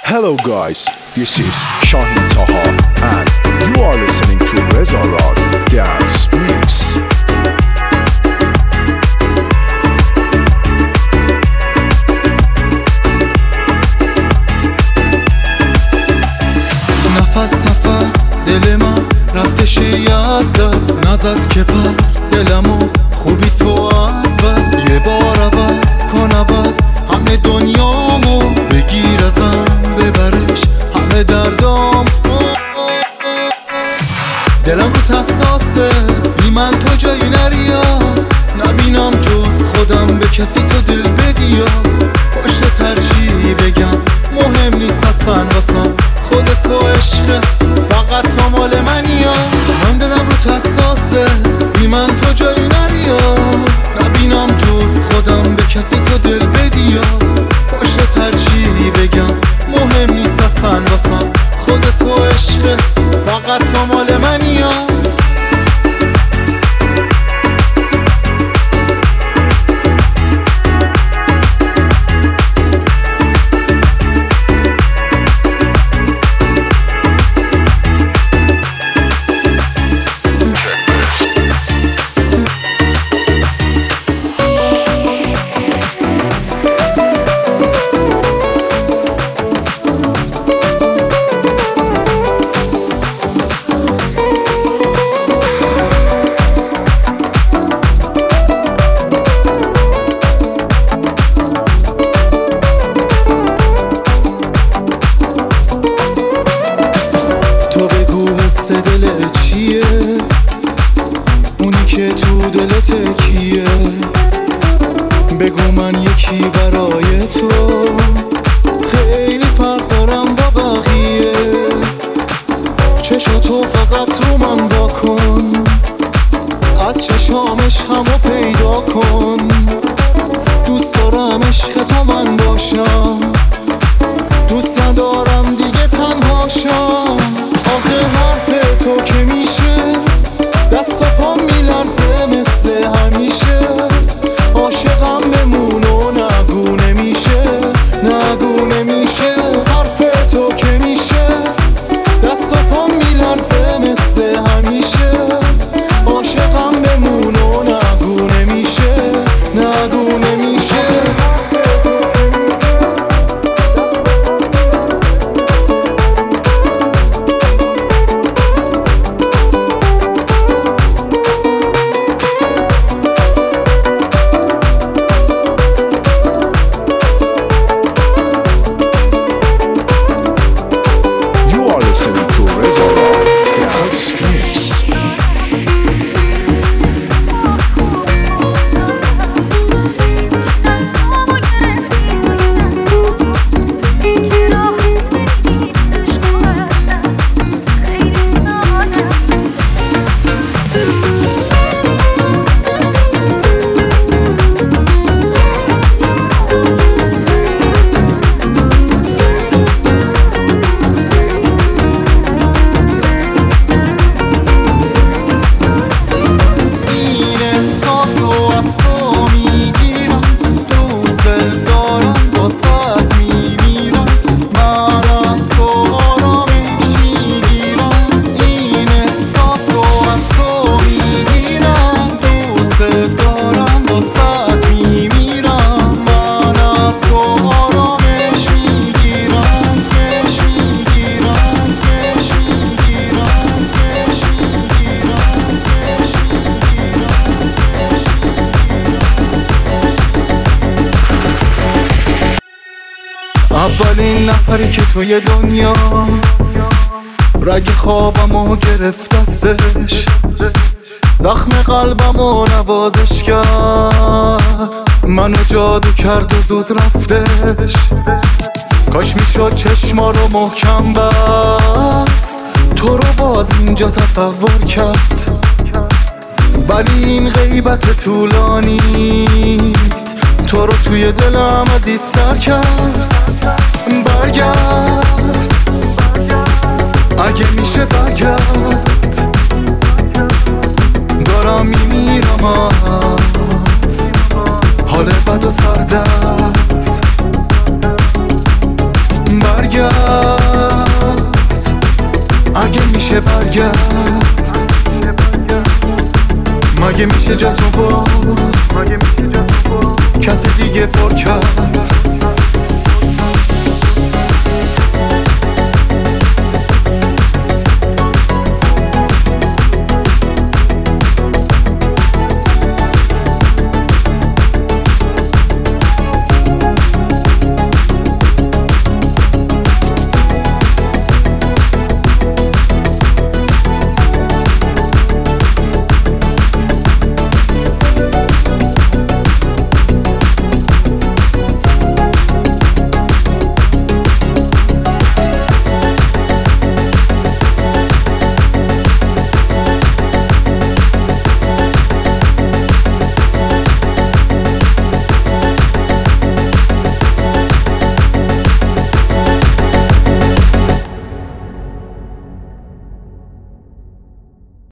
Hello guys, this is Shahin Taha and you are listening to Reza Rad Dance Mix. نفس نفس دل من رفته شی از دست نزد که پس دلمو خوبی تو از بس یه بار عوض کن عوض همه دنیامو بگیر ازم ببرش همه دردام دلم رو حساسه بی من تو جایی نریا نبینم جز خودم به کسی تو دل بدیا پشت ترجیح بگم مهم نیست اصلا واسم خودت تو عشقه فقط تو مال منیا من دلم رو حساسه بی من تو جایی نریا نبینم جز خودم به کسی تو دل بدیا پشت ترجیح بگم مهم نیست اصلا واسم خودت تو عشقه فقط تو مال منیا دل چیه اونی که تو دلت کیه بگو من یکی برای تو خیلی فرق دارم با بقیه چشم تو فقط رو من واکن از چشام عشقمو پیدا کن دوست دارم عشق تو من باشم دوست ندارم دیگه تنها شم آخه حرف تو که میشه دست و پام میلرزه مثل همیشه عاشقم بمون و نگو نمیشه نگو نمیشه حرف تو که میشه دست و پام میلرزه مثل همیشه عاشقم بمون و نگو نمیشه نگو نمیشه اولین نفری که توی دنیا رگ خوابمو گرفت دستش زخم قلبمو نوازش کرد منو جادو کرد و زود رفتش کاش میشد چشما رو محکم بست تو رو باز اینجا تصور کرد ولی این غیبت طولانیت تو رو توی دلم عزیز سر کرد برگرد اگه میشه برگرد دارم میمیرم از حال بد و سردرد برگرد اگه میشه برگرد، مگه میشه جاتو با کسی دیگه پر کرد.